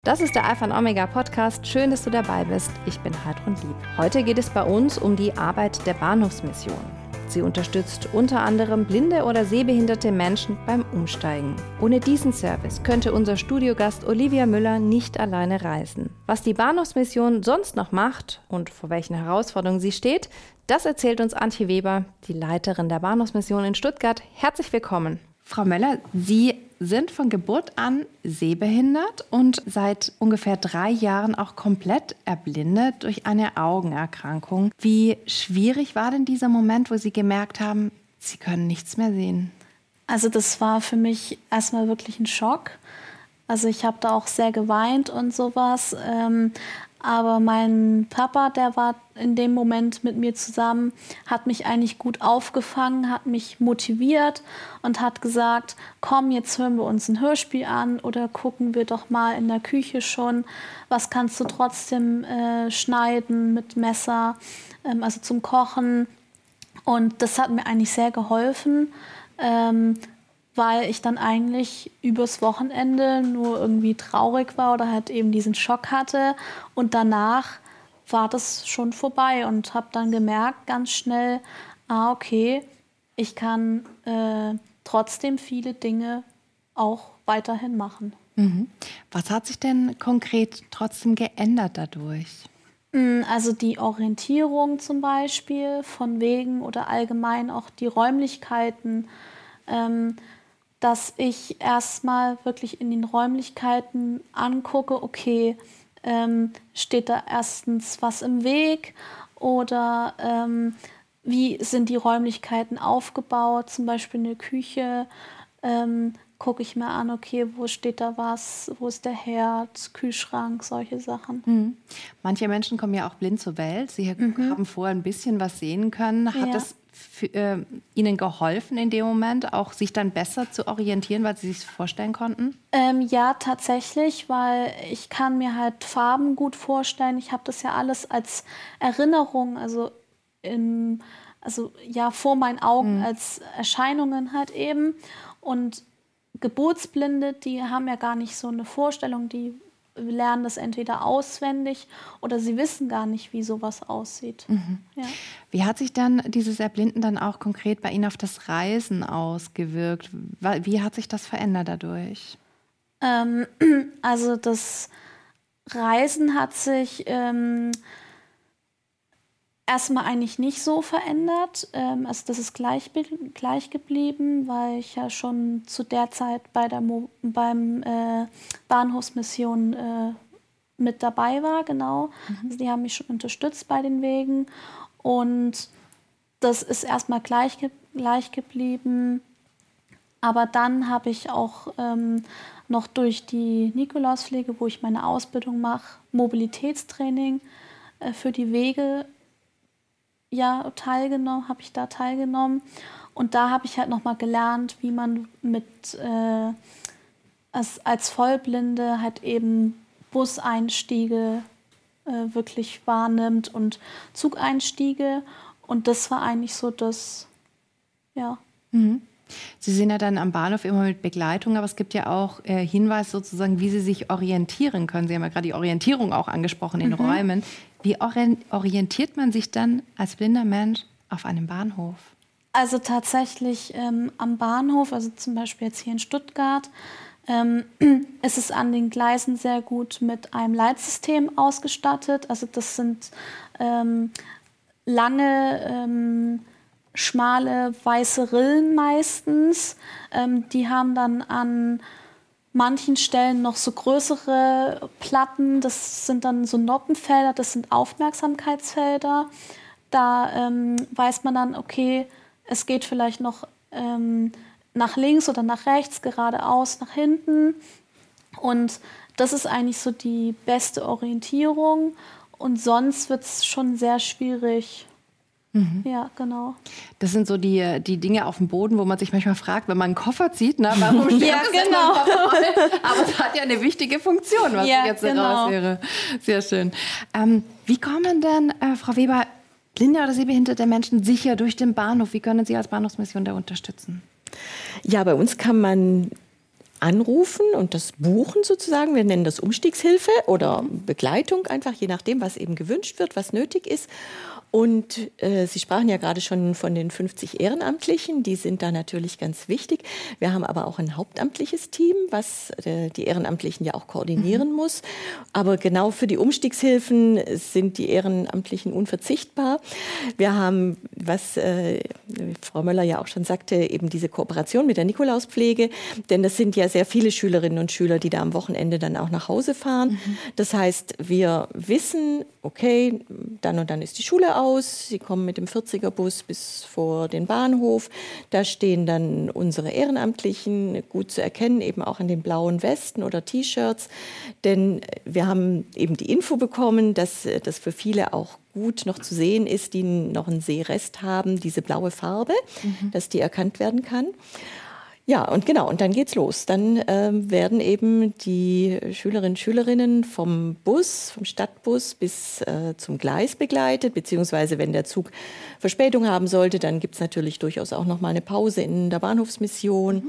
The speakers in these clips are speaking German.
Das ist der Alpha und Omega Podcast. Schön, dass du dabei bist. Ich bin Heidrun Lieb. Heute geht es bei uns um die Arbeit der Bahnhofsmission. Sie unterstützt unter anderem blinde oder sehbehinderte Menschen beim Umsteigen. Ohne diesen Service könnte unser Studiogast Olivia Müller nicht alleine reisen. Was die Bahnhofsmission sonst noch macht und vor welchen Herausforderungen sie steht, das erzählt uns Antje Weber, die Leiterin der Bahnhofsmission in Stuttgart. Herzlich willkommen. Frau Möller, Sie sind von Geburt an sehbehindert und seit ungefähr 3 Jahren auch komplett erblindet durch eine Augenerkrankung. Wie schwierig war denn dieser Moment, wo Sie gemerkt haben, Sie können nichts mehr sehen? Also das war für mich erstmal wirklich ein Schock. Also ich habe da auch sehr geweint und sowas. Aber mein Papa, der war in dem Moment mit mir zusammen, hat mich eigentlich gut aufgefangen, hat mich motiviert und hat gesagt, komm, jetzt hören wir uns ein Hörspiel an oder gucken wir doch mal in der Küche schon, was kannst du trotzdem schneiden mit Messer, also zum Kochen. Und das hat mir eigentlich sehr geholfen, weil ich dann eigentlich übers Wochenende nur irgendwie traurig war oder halt eben diesen Schock hatte. Und danach war das schon vorbei und habe dann gemerkt ganz schnell, okay, ich kann trotzdem viele Dinge auch weiterhin machen. Mhm. Was hat sich denn konkret trotzdem geändert dadurch? Also die Orientierung zum Beispiel von wegen oder allgemein auch die Räumlichkeiten, dass ich erstmal wirklich in den Räumlichkeiten angucke, okay, steht da erstens was im Weg oder wie sind die Räumlichkeiten aufgebaut, zum Beispiel eine Küche, gucke ich mir an, okay, wo steht da was, wo ist der Herd, Kühlschrank, solche Sachen. Mhm. Manche Menschen kommen ja auch blind zur Welt. Sie haben vorher ein bisschen was sehen können. Hat das Ihnen geholfen in dem Moment, auch sich dann besser zu orientieren, weil Sie sich vorstellen konnten? Ja, tatsächlich, weil ich kann mir halt Farben gut vorstellen. Ich habe das ja alles als Erinnerung, also vor meinen Augen als Erscheinungen halt eben. Und Geburtsblinde, die haben ja gar nicht so eine Vorstellung, die lernen das entweder auswendig oder sie wissen gar nicht, wie sowas aussieht. Mhm. Ja. Wie hat sich dann dieses Erblinden dann auch konkret bei Ihnen auf das Reisen ausgewirkt? Wie hat sich das verändert dadurch? Also das Reisen hat sich erstmal eigentlich nicht so verändert. Also das ist gleich geblieben, weil ich ja schon zu der Zeit beim Bahnhofsmission mit dabei war, genau. Also die haben mich schon unterstützt bei den Wegen und das ist erstmal gleich geblieben. Aber dann habe ich auch noch durch die Nikolauspflege, wo ich meine Ausbildung mache, Mobilitätstraining für die Wege habe ich da teilgenommen. Und da habe ich halt nochmal gelernt, wie man als Vollblinde halt eben Buseinstiege wirklich wahrnimmt und Zugeinstiege. Und das war eigentlich so das, ja. Mhm. Sie sind ja dann am Bahnhof immer mit Begleitung, aber es gibt ja auch Hinweise sozusagen, wie Sie sich orientieren können. Sie haben ja gerade die Orientierung auch angesprochen in Räumen. Wie orientiert man sich dann als blinder Mensch auf einem Bahnhof? Also tatsächlich am Bahnhof, also zum Beispiel jetzt hier in Stuttgart, ist es an den Gleisen sehr gut mit einem Leitsystem ausgestattet. Also das sind lange, schmale, weiße Rillen meistens. Die haben dann an manchen Stellen noch so größere Platten. Das sind dann so Noppenfelder, das sind Aufmerksamkeitsfelder. Da weiß man dann, okay, es geht vielleicht noch nach links oder nach rechts, geradeaus, nach hinten. Und das ist eigentlich so die beste Orientierung. Und sonst wird es schon sehr schwierig. Mhm. Ja, genau. Das sind so die Dinge auf dem Boden, wo man sich manchmal fragt, wenn man einen Koffer zieht, warum steht ja, genau. Aber es hat ja eine wichtige Funktion, was ich jetzt heraushöre. Sehr schön. Wie kommen denn, Frau Weber, blinde oder sehbehinderte Menschen sicher durch den Bahnhof? Wie können Sie als Bahnhofsmission da unterstützen? Ja, bei uns kann man anrufen und das buchen sozusagen. Wir nennen das Umstiegshilfe oder Begleitung einfach, je nachdem, was eben gewünscht wird, was nötig ist. Und Sie sprachen ja gerade schon von den 50 Ehrenamtlichen, die sind da natürlich ganz wichtig. Wir haben aber auch ein hauptamtliches Team, was die Ehrenamtlichen ja auch koordinieren muss. Aber genau für die Umstiegshilfen sind die Ehrenamtlichen unverzichtbar. Wir haben, was Frau Möller ja auch schon sagte, eben diese Kooperation mit der Nikolauspflege, denn das sind ja sehr viele Schülerinnen und Schüler, die da am Wochenende dann auch nach Hause fahren. Das heißt, wir wissen, okay, dann und dann ist die Schule aus. Sie kommen mit dem 40er-Bus bis vor den Bahnhof. Da stehen dann unsere Ehrenamtlichen, gut zu erkennen, eben auch an den blauen Westen oder T-Shirts. Denn wir haben eben die Info bekommen, dass das für viele auch gut noch zu sehen ist, die noch einen Sehrest haben, diese blaue Farbe, dass die erkannt werden kann. Ja, und genau, und dann geht's los. Dann werden eben die Schülerinnen vom Stadtbus bis zum Gleis begleitet, beziehungsweise wenn der Zug Verspätung haben sollte, dann gibt's natürlich durchaus auch noch mal eine Pause in der Bahnhofsmission.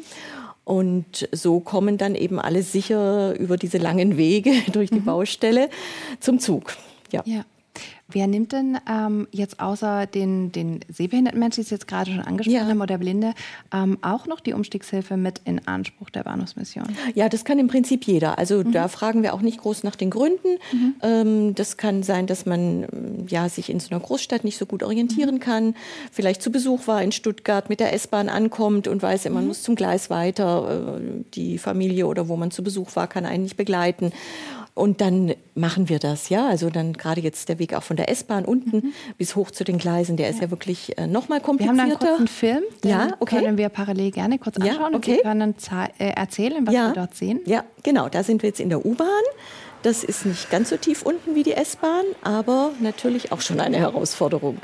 Und so kommen dann eben alle sicher über diese langen Wege durch die Baustelle zum Zug. Ja. Wer nimmt denn jetzt außer den sehbehinderten Menschen, die Sie jetzt gerade schon angesprochen haben, oder Blinde, auch noch die Umstiegshilfe mit in Anspruch der Bahnhofsmission? Ja, das kann im Prinzip jeder. Also da fragen wir auch nicht groß nach den Gründen. Das kann sein, dass man sich in so einer Großstadt nicht so gut orientieren kann, vielleicht zu Besuch war in Stuttgart, mit der S-Bahn ankommt und weiß, man muss zum Gleis weiter. Die Familie oder wo man zu Besuch war, kann einen nicht begleiten. Und dann machen wir das, ja. Also dann gerade jetzt der Weg auch von der S-Bahn unten bis hoch zu den Gleisen, der ist ja wirklich noch mal komplizierter. Wir haben da einen kurzen Film, den können wir parallel gerne kurz anschauen und Sie können erzählen, was wir dort sehen. Ja, genau. Da sind wir jetzt in der U-Bahn. Das ist nicht ganz so tief unten wie die S-Bahn, aber natürlich auch schon eine Herausforderung.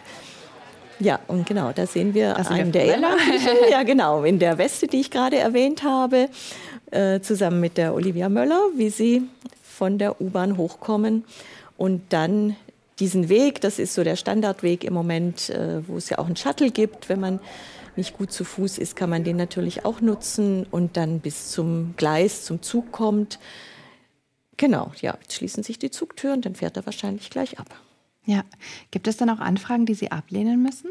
Ja, und genau, da sehen wir einen der Ehrenamtlichen, ja genau, in der Weste, die ich gerade erwähnt habe, zusammen mit der Olivia Möller, wie sie von der U-Bahn hochkommen und dann diesen Weg, das ist so der Standardweg im Moment, wo es ja auch einen Shuttle gibt, wenn man nicht gut zu Fuß ist, kann man den natürlich auch nutzen und dann bis zum Gleis, zum Zug kommt. Genau, ja, jetzt schließen sich die Zugtüren, dann fährt er wahrscheinlich gleich ab. Ja, gibt es dann auch Anfragen, die Sie ablehnen müssen?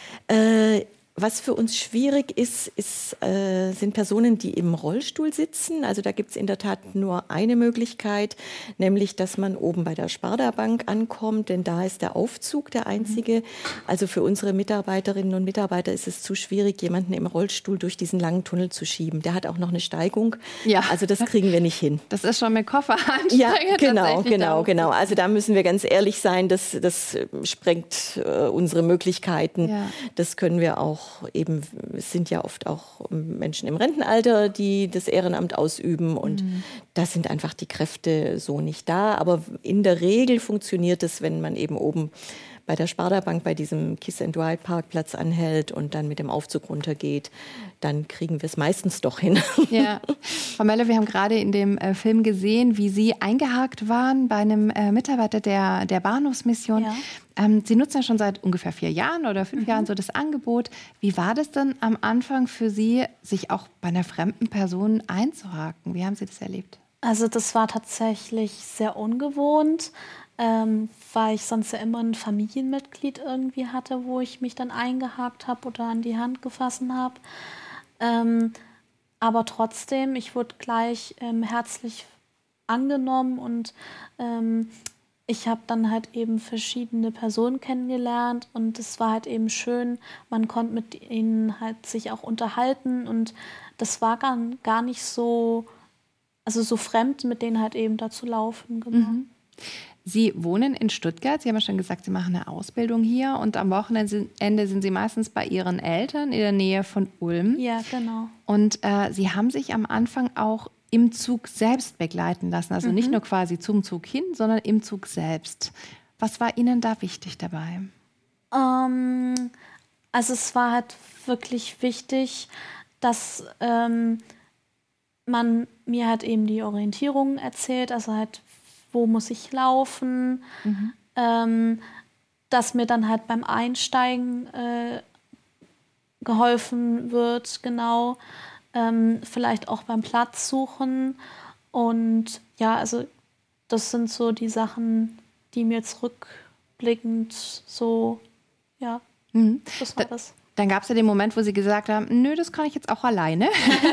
Was für uns schwierig ist, sind Personen, die im Rollstuhl sitzen. Also da gibt es in der Tat nur eine Möglichkeit, nämlich, dass man oben bei der Sparda-Bank ankommt, denn da ist der Aufzug der einzige. Also für unsere Mitarbeiterinnen und Mitarbeiter ist es zu schwierig, jemanden im Rollstuhl durch diesen langen Tunnel zu schieben. Der hat auch noch eine Steigung. Ja. Also das kriegen wir nicht hin. Das ist schon mit Koffer anstrengend. Ja, genau. Also da müssen wir ganz ehrlich sein, das sprengt unsere Möglichkeiten. Ja. Das können wir auch eben, es sind ja oft auch Menschen im Rentenalter, die das Ehrenamt ausüben und da sind einfach die Kräfte so nicht da. Aber in der Regel funktioniert es, wenn man eben oben bei der Sparda-Bank bei diesem Kiss-and-Ride-Parkplatz anhält und dann mit dem Aufzug runtergeht, dann kriegen wir es meistens doch hin. Ja. Frau Möller, wir haben gerade in dem Film gesehen, wie Sie eingehakt waren bei einem Mitarbeiter der Bahnhofsmission. Ja. Sie nutzen ja schon seit ungefähr 4 Jahren oder 5 Jahren so das Angebot. Wie war das denn am Anfang für Sie, sich auch bei einer fremden Person einzuhaken? Wie haben Sie das erlebt? Also das war tatsächlich sehr ungewohnt, weil ich sonst ja immer ein Familienmitglied irgendwie hatte, wo ich mich dann eingehakt habe oder an die Hand gefasst habe. Aber trotzdem, ich wurde gleich herzlich angenommen und ich habe dann halt eben verschiedene Personen kennengelernt und es war halt eben schön, man konnte mit ihnen halt sich auch unterhalten und das war gar nicht so, also so fremd, mit denen halt eben da zu laufen. Genau. Sie wohnen in Stuttgart, Sie haben ja schon gesagt, Sie machen eine Ausbildung hier und am Wochenende sind Sie meistens bei Ihren Eltern in der Nähe von Ulm. Ja, genau. Und Sie haben sich am Anfang auch im Zug selbst begleiten lassen, also nicht nur quasi zum Zug hin, sondern im Zug selbst. Was war Ihnen da wichtig dabei? Also es war halt wirklich wichtig, dass man mir halt eben die Orientierung erzählt, also halt, wo muss ich laufen, dass mir dann halt beim Einsteigen geholfen wird, genau. vielleicht auch beim Platz suchen. Und ja, also das sind so die Sachen, die mir zurückblickend so, ja, das war das. Dann gab es ja den Moment, wo Sie gesagt haben, nö, das kann ich jetzt auch alleine.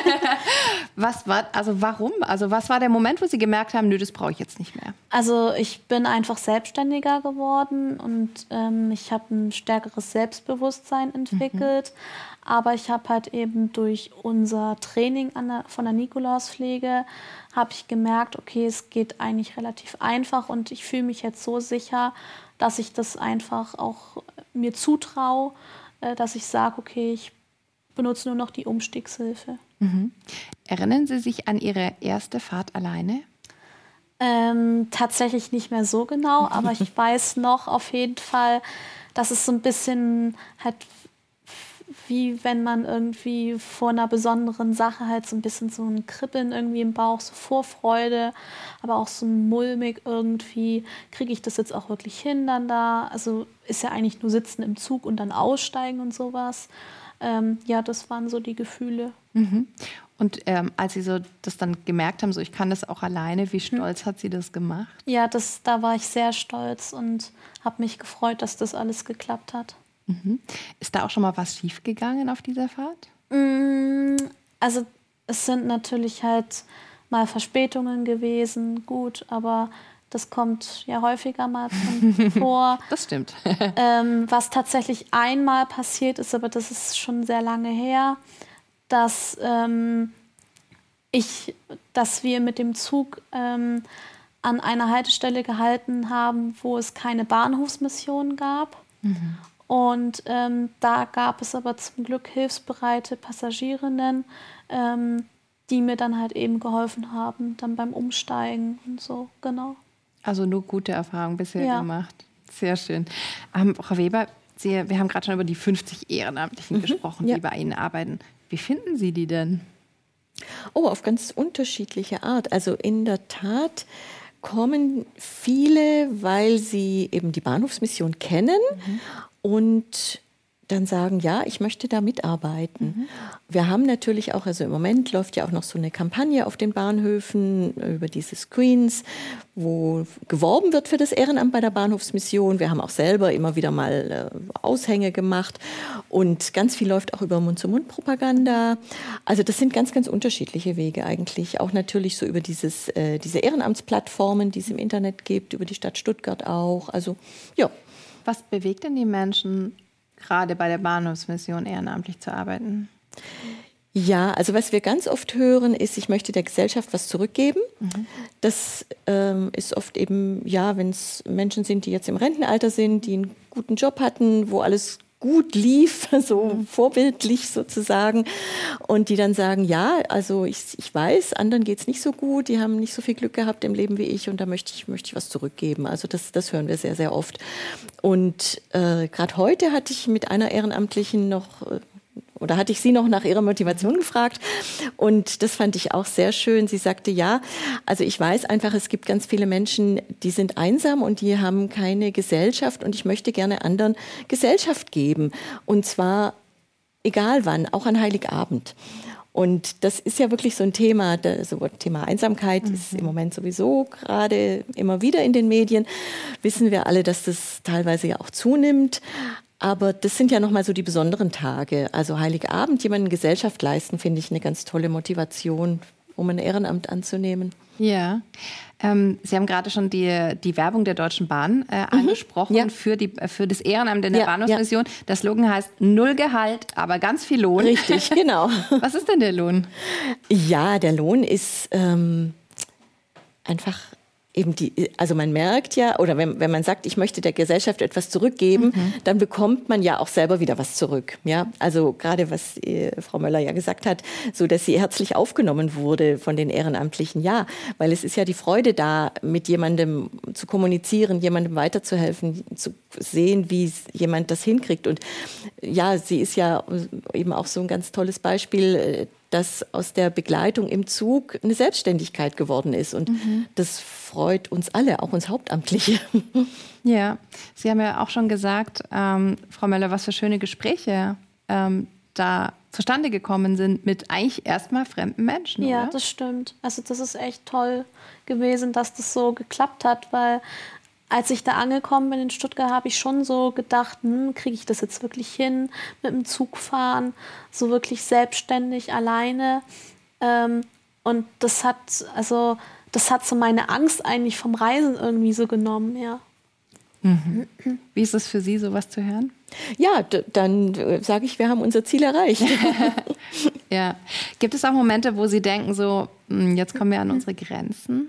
Warum? Also was war der Moment, wo Sie gemerkt haben, nö, das brauche ich jetzt nicht mehr? Also ich bin einfach selbstständiger geworden und ich habe ein stärkeres Selbstbewusstsein entwickelt. Aber ich habe halt eben durch unser Training von der Nikolauspflege habe ich gemerkt, okay, es geht eigentlich relativ einfach und ich fühle mich jetzt so sicher, dass ich das einfach auch mir zutraue, dass ich sage, okay, ich benutze nur noch die Umstiegshilfe. Erinnern Sie sich an Ihre erste Fahrt alleine? Tatsächlich nicht mehr so genau, aber ich weiß noch auf jeden Fall, dass es so ein bisschen halt wie wenn man irgendwie vor einer besonderen Sache halt so ein bisschen so ein Kribbeln irgendwie im Bauch, so Vorfreude, aber auch so mulmig irgendwie, kriege ich das jetzt auch wirklich hin dann da? Also ist ja eigentlich nur sitzen im Zug und dann aussteigen und sowas. Ja, das waren so die Gefühle. Und als Sie so das dann gemerkt haben, so ich kann das auch alleine, wie stolz hat Sie das gemacht? Ja, da war ich sehr stolz und habe mich gefreut, dass das alles geklappt hat. Ist da auch schon mal was schiefgegangen auf dieser Fahrt? Also es sind natürlich halt mal Verspätungen gewesen, gut, aber das kommt ja häufiger mal vor. Das stimmt. Was tatsächlich einmal passiert ist, aber das ist schon sehr lange her, dass wir mit dem Zug an einer Haltestelle gehalten haben, wo es keine Bahnhofsmission gab. Und da gab es aber zum Glück hilfsbereite Passagierinnen, die mir dann halt eben geholfen haben, dann beim Umsteigen und so, genau. Also nur gute Erfahrungen bisher gemacht. Sehr schön. Frau Weber, wir haben gerade schon über die 50 Ehrenamtlichen gesprochen, die bei Ihnen arbeiten. Wie finden Sie die denn? Oh, auf ganz unterschiedliche Art. Also in der Tat kommen viele, weil sie eben die Bahnhofsmission kennen und dann sagen, ja, ich möchte da mitarbeiten. Wir haben natürlich auch, also im Moment läuft ja auch noch so eine Kampagne auf den Bahnhöfen über diese Screens, wo geworben wird für das Ehrenamt bei der Bahnhofsmission. Wir haben auch selber immer wieder mal Aushänge gemacht und ganz viel läuft auch über Mund-zu-Mund-Propaganda. Also das sind ganz, ganz unterschiedliche Wege eigentlich. Auch natürlich so über diese Ehrenamtsplattformen, die es im Internet gibt, über die Stadt Stuttgart auch. Also ja. Was bewegt denn die Menschen, gerade bei der Bahnhofsmission ehrenamtlich zu arbeiten? Ja, also was wir ganz oft hören, ist, ich möchte der Gesellschaft was zurückgeben. Das ist oft eben, ja, wenn es Menschen sind, die jetzt im Rentenalter sind, die einen guten Job hatten, wo alles gut lief, so vorbildlich sozusagen, und die dann sagen, ja, also ich weiß, anderen geht es nicht so gut, die haben nicht so viel Glück gehabt im Leben wie ich und da möchte ich was zurückgeben. Also das hören wir sehr, sehr oft. Und gerade heute hatte ich mit einer Ehrenamtlichen hatte ich sie noch nach ihrer Motivation gefragt und das fand ich auch sehr schön. Sie sagte, ja, also ich weiß einfach, es gibt ganz viele Menschen, die sind einsam und die haben keine Gesellschaft und ich möchte gerne anderen Gesellschaft geben und zwar egal wann, auch an Heiligabend. Und das ist ja wirklich so ein Thema, das Thema Einsamkeit ist im Moment sowieso gerade immer wieder in den Medien. Wissen wir alle, dass das teilweise ja auch zunimmt. Aber das sind ja nochmal so die besonderen Tage. Also Heiligabend, jemandem Gesellschaft leisten, finde ich eine ganz tolle Motivation, um ein Ehrenamt anzunehmen. Ja, Sie haben gerade schon die Werbung der Deutschen Bahn angesprochen für das Ehrenamt in der Bahnhofsmission. Ja. Der Slogan heißt null Gehalt, aber ganz viel Lohn. Richtig, genau. Was ist denn der Lohn? Ja, der Lohn ist einfach eben also man merkt ja, oder wenn man sagt, ich möchte der Gesellschaft etwas zurückgeben, dann bekommt man ja auch selber wieder was zurück. Ja, also gerade was Frau Möller ja gesagt hat, so dass sie herzlich aufgenommen wurde von den Ehrenamtlichen. Ja, weil es ist ja die Freude da, mit jemandem zu kommunizieren, jemandem weiterzuhelfen, zu sehen, wie jemand das hinkriegt. Und ja, sie ist ja eben auch so ein ganz tolles Beispiel, dass aus der Begleitung im Zug eine Selbstständigkeit geworden ist. Und das freut uns alle, auch uns Hauptamtliche. Ja, Sie haben ja auch schon gesagt, Frau Möller, was für schöne Gespräche da zustande gekommen sind mit eigentlich erstmal fremden Menschen, Ja, oder? das stimmt. Also das ist echt toll gewesen, dass das so geklappt hat, weil als ich da angekommen bin in Stuttgart, habe ich schon so gedacht, kriege ich das jetzt wirklich hin, mit dem Zug fahren, so wirklich selbstständig, alleine. Und das hat so meine Angst eigentlich vom Reisen irgendwie so genommen, ja. Wie ist es für Sie, sowas zu hören? Ja, dann sage ich, wir haben unser Ziel erreicht. Ja. Gibt es auch Momente, wo Sie denken, so, jetzt kommen wir an unsere Grenzen?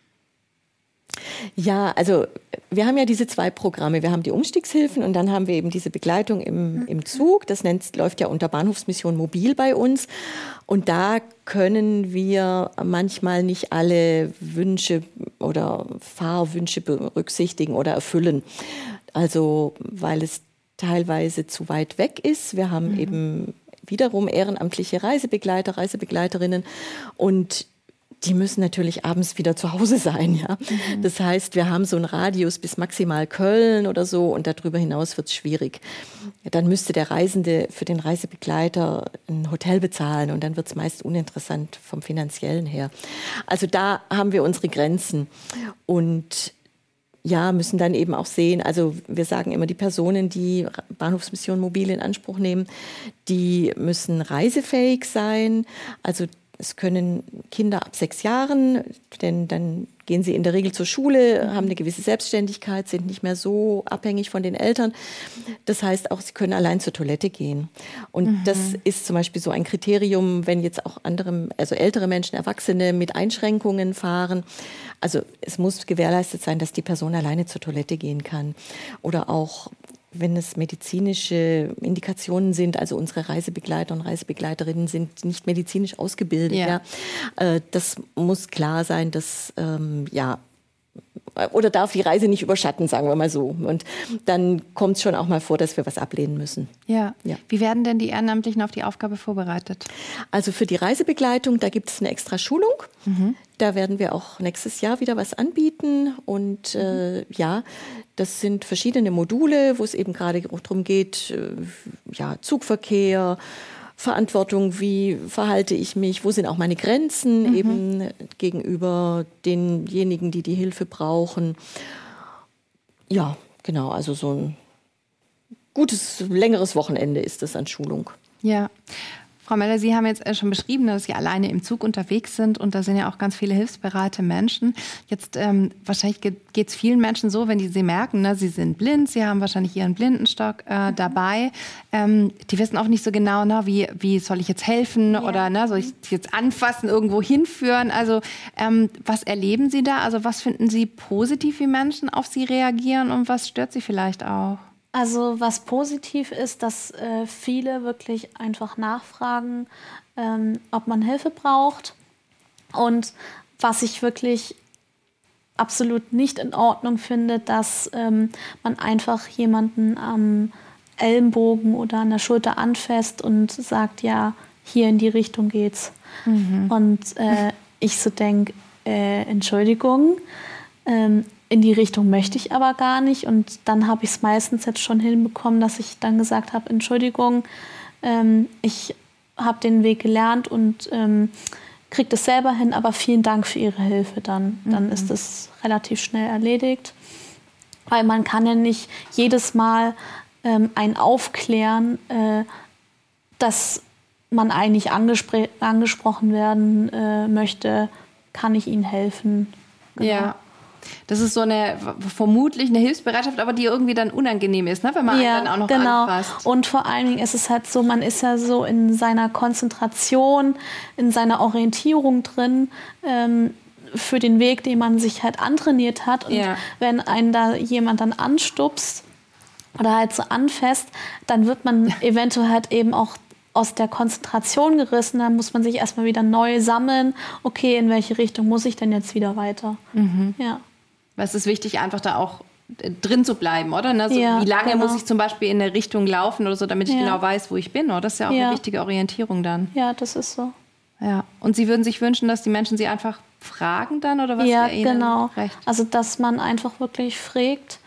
Ja, also wir haben ja diese 2 Programme. Wir haben die Umstiegshilfen und dann haben wir eben diese Begleitung im Zug. Das läuft ja unter Bahnhofsmission Mobil bei uns. Und da können wir manchmal nicht alle Wünsche oder Fahrwünsche berücksichtigen oder erfüllen. Also weil es teilweise zu weit weg ist. Wir haben eben wiederum ehrenamtliche Reisebegleiter, Reisebegleiterinnen und die müssen natürlich abends wieder zu Hause sein, ja. Das heißt, wir haben so einen Radius bis maximal Köln oder so und darüber hinaus wird es schwierig. Dann müsste der Reisende für den Reisebegleiter ein Hotel bezahlen und dann wird es meist uninteressant vom Finanziellen her. Also da haben wir unsere Grenzen und ja, müssen dann eben auch sehen, also wir sagen immer, die Personen, die Bahnhofsmission Mobil in Anspruch nehmen, die müssen reisefähig sein, also es können Kinder ab 6 Jahren, denn dann gehen sie in der Regel zur Schule, haben eine gewisse Selbstständigkeit, sind nicht mehr so abhängig von den Eltern. Das heißt auch, sie können allein zur Toilette gehen. Und das ist zum Beispiel so ein Kriterium, wenn jetzt auch ältere Menschen, Erwachsene mit Einschränkungen fahren. Also es muss gewährleistet sein, dass die Person alleine zur Toilette gehen kann. Oder auch wenn es medizinische Indikationen sind, also unsere Reisebegleiter und Reisebegleiterinnen sind nicht medizinisch ausgebildet. Ja. Das muss klar sein, dass, oder darf die Reise nicht überschatten, sagen wir mal so. Und dann kommt es schon auch mal vor, dass wir was ablehnen müssen. Ja. Wie werden denn die Ehrenamtlichen auf die Aufgabe vorbereitet? Also für die Reisebegleitung, da gibt es eine extra Schulung. Da werden wir auch nächstes Jahr wieder was anbieten. Und das sind verschiedene Module, wo es eben gerade darum geht, Zugverkehr, Verantwortung, wie verhalte ich mich, wo sind auch meine Grenzen eben gegenüber denjenigen, die Hilfe brauchen. Ja, genau, also so ein gutes, längeres Wochenende ist das an Schulung. Ja. Frau Meller, Sie haben jetzt schon beschrieben, dass Sie alleine im Zug unterwegs sind und da sind ja auch ganz viele hilfsbereite Menschen. Jetzt wahrscheinlich geht es vielen Menschen so, wenn Sie merken, ne, sie sind blind, sie haben wahrscheinlich ihren Blindenstock dabei. Die wissen auch nicht so genau, wie soll ich jetzt helfen oder soll ich sie jetzt anfassen, irgendwo hinführen. Also was erleben Sie da? Also was finden Sie positiv, wie Menschen auf Sie reagieren und was stört Sie vielleicht auch? Also was positiv ist, dass viele wirklich einfach nachfragen, ob man Hilfe braucht. Und was ich wirklich absolut nicht in Ordnung finde, dass man einfach jemanden am Ellenbogen oder an der Schulter anfasst und sagt, ja, hier in die Richtung geht's. Und ich so denke, Entschuldigung, in die Richtung möchte ich aber gar nicht. Und dann habe ich es meistens jetzt schon hinbekommen, dass ich dann gesagt habe, Entschuldigung, ich habe den Weg gelernt und kriege das selber hin, aber vielen Dank für Ihre Hilfe. Dann ist es relativ schnell erledigt. Weil man kann ja nicht jedes Mal einen aufklären, dass man eigentlich angesprochen werden möchte, kann ich Ihnen helfen. Genau. Ja. Das ist so vermutlich eine Hilfsbereitschaft, aber die irgendwie dann unangenehm ist, ne? Wenn man einen dann auch noch anfasst. Und vor allen Dingen ist es halt so, man ist ja so in seiner Konzentration, in seiner Orientierung drin, für den Weg, den man sich halt antrainiert hat. Und wenn einen da jemand dann anstupst oder halt so anfasst, dann wird man eventuell halt eben auch aus der Konzentration gerissen, dann muss man sich erstmal wieder neu sammeln. Okay, in welche Richtung muss ich denn jetzt wieder weiter? Ja. Es ist wichtig, einfach da auch drin zu bleiben, oder? Ne? So, wie lange muss ich zum Beispiel in eine Richtung laufen oder so, damit ich genau weiß, wo ich bin? Oder? Das ist ja auch eine wichtige Orientierung dann. Ja, das ist so. Ja. Und Sie würden sich wünschen, dass die Menschen Sie einfach fragen dann? Oder was ja, wäre Ihnen genau. recht? Also, dass man einfach wirklich fragt,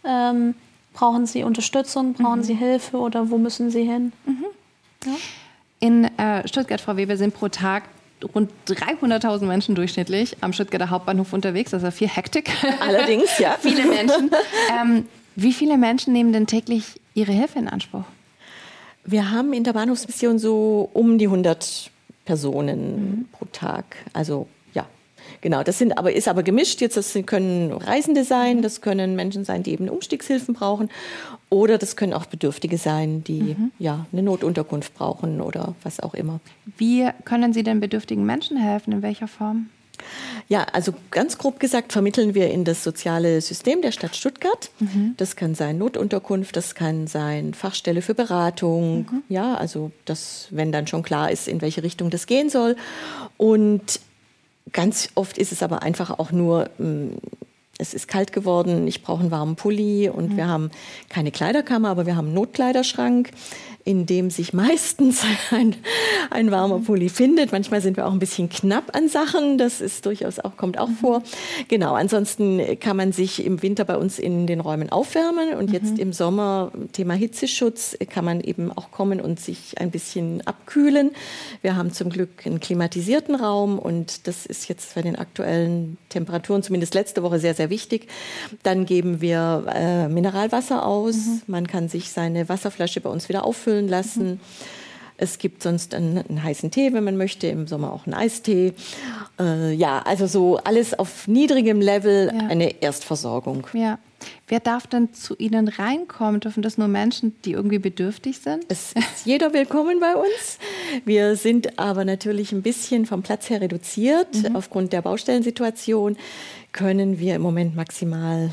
brauchen Sie Unterstützung, brauchen Sie Hilfe oder wo müssen Sie hin? Ja. In Stuttgart, Frau Weber, sind pro Tag rund 300.000 Menschen durchschnittlich am Stuttgarter Hauptbahnhof unterwegs. Das ist viel Hektik. Allerdings, ja. Viele Menschen. Wie viele Menschen nehmen denn täglich Ihre Hilfe in Anspruch? Wir haben in der Bahnhofsmission so um die 100 Personen pro Tag. Also ja, genau. Ist aber gemischt. Das können Reisende sein, das können Menschen sein, die eben Umstiegshilfen brauchen. Oder das können auch Bedürftige sein, die eine Notunterkunft brauchen oder was auch immer. Wie können Sie denn bedürftigen Menschen helfen? In welcher Form? Ja, also ganz grob gesagt vermitteln wir in das soziale System der Stadt Stuttgart. Das kann sein Notunterkunft, das kann sein Fachstelle für Beratung. Ja, also das, wenn dann schon klar ist, in welche Richtung das gehen soll. Und ganz oft ist es aber einfach auch nur, es ist kalt geworden, ich brauche einen warmen Pulli und wir haben keine Kleiderkammer, aber wir haben einen Notkleiderschrank, in dem sich meistens ein warmer Pulli findet. Manchmal sind wir auch ein bisschen knapp an Sachen, das ist durchaus kommt auch vor. Genau, ansonsten kann man sich im Winter bei uns in den Räumen aufwärmen und jetzt im Sommer, Thema Hitzeschutz, kann man eben auch kommen und sich ein bisschen abkühlen. Wir haben zum Glück einen klimatisierten Raum und das ist jetzt bei den aktuellen Temperaturen, zumindest letzte Woche, sehr, sehr wichtig. Dann geben wir Mineralwasser aus. Man kann sich seine Wasserflasche bei uns wieder auffüllen lassen. Es gibt sonst einen heißen Tee, wenn man möchte, im Sommer auch einen Eistee. Also so alles auf niedrigem Level, eine Erstversorgung. Ja. Wer darf denn zu Ihnen reinkommen? Dürfen das nur Menschen, die irgendwie bedürftig sind? Es ist jeder willkommen bei uns. Wir sind aber natürlich ein bisschen vom Platz her reduziert. Aufgrund der Baustellensituation können wir im Moment maximal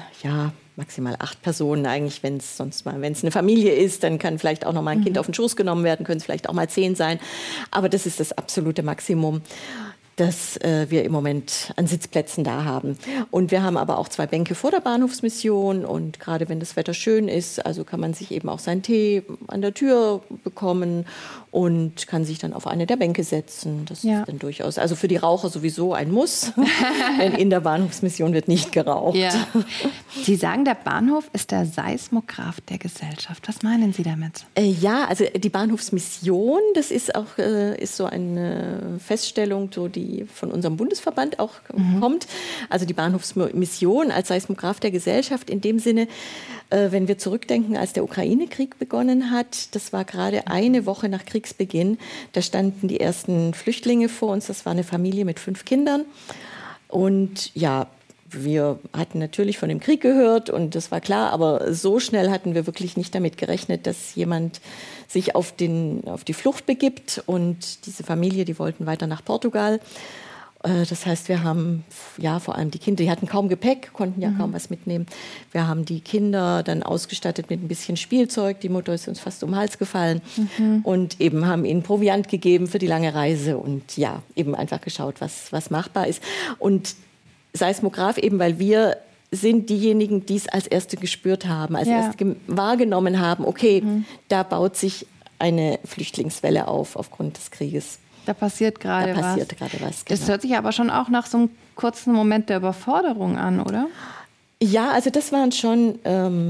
8 Personen eigentlich, wenn es eine Familie ist, dann kann vielleicht auch noch mal ein Kind auf den Schoß genommen werden, können es vielleicht auch mal 10 sein. Aber das ist das absolute Maximum, das wir im Moment an Sitzplätzen da haben. Und wir haben aber auch 2 Bänke vor der Bahnhofsmission und gerade wenn das Wetter schön ist, also kann man sich eben auch seinen Tee an der Tür bekommen und kann sich dann auf eine der Bänke setzen. Das ist dann durchaus, also für die Raucher sowieso ein Muss, denn in der Bahnhofsmission wird nicht geraucht. Ja. Sie sagen, der Bahnhof ist der Seismograph der Gesellschaft. Was meinen Sie damit? Also die Bahnhofsmission, das ist auch ist so eine Feststellung, so die von unserem Bundesverband auch kommt. Also die Bahnhofsmission als Seismograph der Gesellschaft in dem Sinne, wenn wir zurückdenken, als der Ukraine-Krieg begonnen hat, das war gerade eine Woche nach Kriegsbeginn, da standen die ersten Flüchtlinge vor uns, das war eine Familie mit 5 Kindern und wir hatten natürlich von dem Krieg gehört und das war klar, aber so schnell hatten wir wirklich nicht damit gerechnet, dass jemand sich auf die Flucht begibt und diese Familie, die wollten weiter nach Portugal. Das heißt, wir haben vor allem die Kinder, die hatten kaum Gepäck, konnten kaum was mitnehmen. Wir haben die Kinder dann ausgestattet mit ein bisschen Spielzeug. Die Mutter ist uns fast um den Hals gefallen und eben haben ihnen Proviant gegeben für die lange Reise und eben einfach geschaut, was machbar ist. Und Seismograph eben, weil wir sind diejenigen, die es als Erste gespürt haben, als Erste wahrgenommen haben, okay, da baut sich eine Flüchtlingswelle aufgrund des Krieges. Da passiert gerade was. Genau. Das hört sich aber schon auch nach so einem kurzen Moment der Überforderung an, oder? Ja, also das waren schon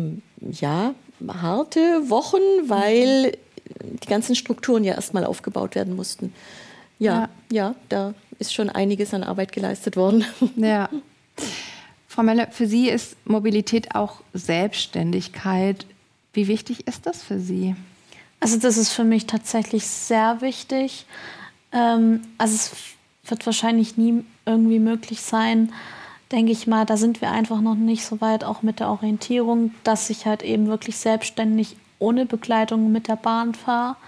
harte Wochen, weil die ganzen Strukturen erstmal aufgebaut werden mussten. Ja, da ist schon einiges an Arbeit geleistet worden. Ja. Frau Möller, für Sie ist Mobilität auch Selbstständigkeit. Wie wichtig ist das für Sie? Also das ist für mich tatsächlich sehr wichtig. Also es wird wahrscheinlich nie irgendwie möglich sein, denke ich mal, da sind wir einfach noch nicht so weit, auch mit der Orientierung, dass ich halt eben wirklich selbstständig ohne Begleitung mit der Bahn fahre.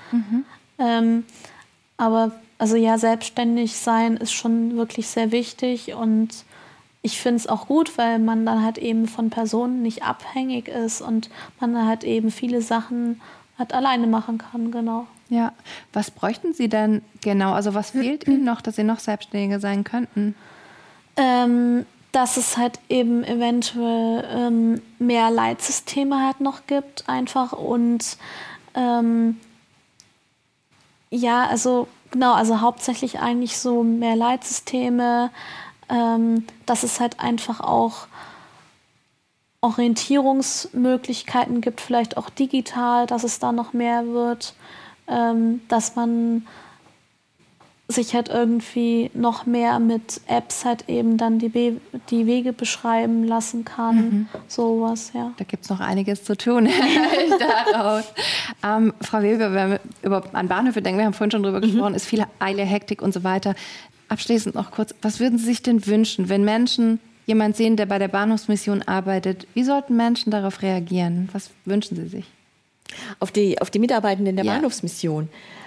Aber selbstständig sein ist schon wirklich sehr wichtig und ich finde es auch gut, weil man dann halt eben von Personen nicht abhängig ist und man dann halt eben viele Sachen halt alleine machen kann, genau. Ja, was bräuchten Sie denn genau? Also was fehlt Ihnen noch, dass Sie noch Selbstständiger sein könnten? Dass es halt eben eventuell mehr Leitsysteme halt noch gibt einfach und hauptsächlich eigentlich so mehr Leitsysteme, dass es halt einfach auch Orientierungsmöglichkeiten gibt, vielleicht auch digital, dass es da noch mehr wird. dass man sich halt irgendwie noch mehr mit Apps halt eben dann die Wege beschreiben lassen kann. Sowas, ja. Da gibt es noch einiges zu tun. Daraus. Frau Weber, wenn wir an Bahnhöfe denken, wir haben vorhin schon drüber gesprochen, ist viel Eile, Hektik und so weiter. Abschließend noch kurz, was würden Sie sich denn wünschen, wenn Menschen jemanden sehen, der bei der Bahnhofsmission arbeitet? Wie sollten Menschen darauf reagieren? Was wünschen Sie sich? Auf die Mitarbeitenden der Bahnhofsmission?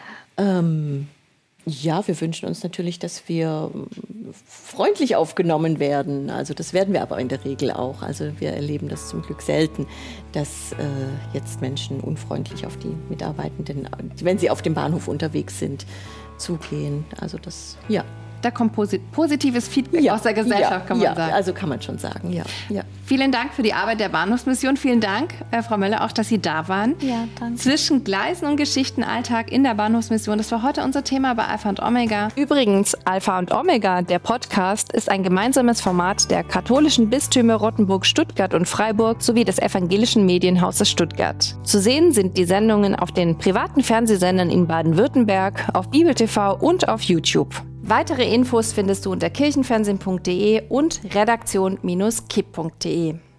Ja, wir wünschen uns natürlich, dass wir freundlich aufgenommen werden. Also das werden wir aber in der Regel auch. Also wir erleben das zum Glück selten, dass jetzt Menschen unfreundlich auf die Mitarbeitenden, wenn sie auf dem Bahnhof unterwegs sind, zugehen. Also das, ja. Da kommt positives Feedback aus der Gesellschaft, kann man sagen. Ja, also kann man schon sagen, ja. Vielen Dank für die Arbeit der Bahnhofsmission. Vielen Dank, Frau Möller, auch, dass Sie da waren. Ja, danke. Zwischen Gleisen und Geschichtenalltag in der Bahnhofsmission. Das war heute unser Thema bei Alpha und Omega. Übrigens, Alpha und Omega, der Podcast, ist ein gemeinsames Format der katholischen Bistümer Rottenburg, Stuttgart und Freiburg sowie des evangelischen Medienhauses Stuttgart. Zu sehen sind die Sendungen auf den privaten Fernsehsendern in Baden-Württemberg, auf Bibel TV und auf YouTube. Weitere Infos findest du unter kirchenfernsehen.de und redaktion-kipp.de.